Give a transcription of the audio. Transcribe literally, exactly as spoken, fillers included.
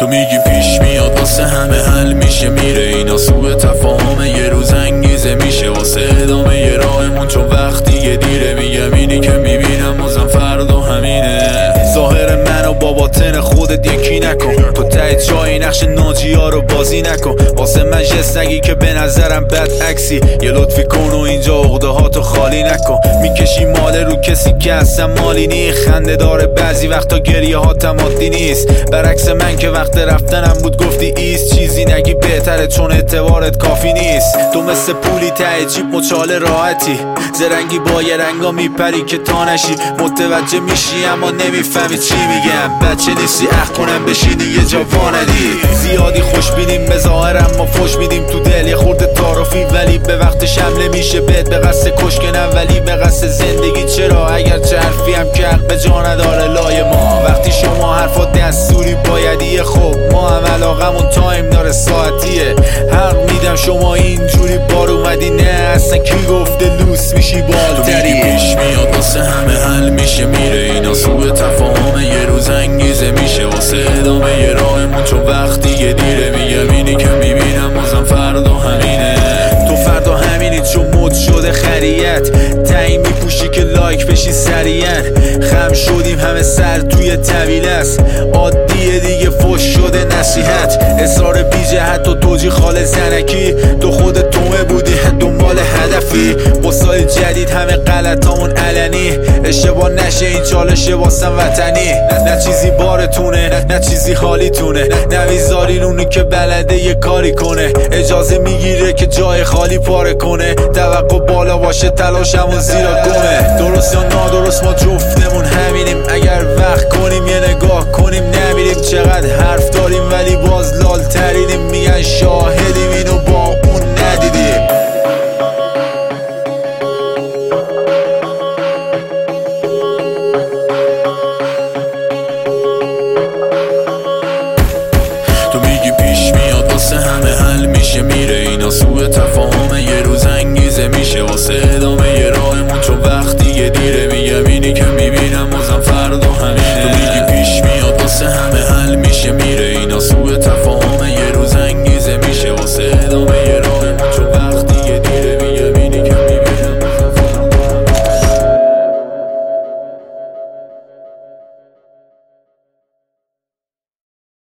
میگی پیش میاد واسه همه حل میشه میره، اینا سوء تفاهم یه روز انگیزه میشه واسه ادامه یه راهمون، چون وقتی یه دیره میگم اینی که میبینم بازم فردا همینه. ظاهر من و با باطن خودت یکی نکن، تو ته جایی نقش ناجی ها رو بازی نکن، واسه من جست نگی که به نظرم بد عکسی، یه لطفی کن و اینجا عقده ها تو خالی نکن. میکشی مال رو کسی که اصلا مالی نی، خنده داره بعضی وقتا گریه ها تمادی نیست، برعکس من که وقت رفتنم بود گفتی ایست، چیزی نگی بهتره چون اعتبارت کافی نیست. تو مثل پولی ته جیب مچال راحتی، زرنگی با یه رنگا میپری که تا نشی متوجه میشی اما نمیفهمی چی میگم، بچه نیستی اخ کنم بشینی یه جا واندی. زیادی خوش بینیم به ظاهر اما فوش میدیم تو دل یه خورده تعارفی، ولی به وقت شمله میشه بهت به قصد کشکنم ولی به قصد زندگی. چرا اگر چه حرفی هم که حق به جا نداره لای ما، وقتی شما حرفا دستوری بایدیه، خب ما هم علاقمون تایم داره ساعتیه. حق میدم شما اینجوری بار اومدی، نه اصلا کی گفته لوس میشی بالتری. پیش میاد واسه همه حل میشه میره، اینا سوء تفاهم یه روز انگیزه میشه واسه ادامه یه راهمون، چون وقتی یه دیره میگم اینی که میبینم بازم فردا همینه. تو فردا همینی چون مد شده خریت، تعیین میپوشی که لایک بشی سریعا، خم شدیم همه سر توی طویل است، عادیه دیگه فوش شده نصیحت، اصرار بی جهت و توجی خال زنکی، تو خود تومه بودی دنبال هدفی، با سال جدید همه غلطامون علنی، اشتباه نشه این چالشه واسم وطنی، نه چیزی بارتونه نه, نه چیزی حالیتونه، نمیذارین اونی که بلده یه کاری کنه، اجازه میگیره که جای خالی پاره کنه، توقع بالا باشه تلاشمون زیرا گمه. درست یا نادرست ما جفتمون همینیم، اگر وقت کنیم یه نگاه کنیم نمیریم، چقدر حرف داریم ولی باز لال ترینیم، میگن شاهدیم اینو با اون ندیدیم. تو میگی پیش میاد واسه همه حل میشه میره، اینا سوء تفاهم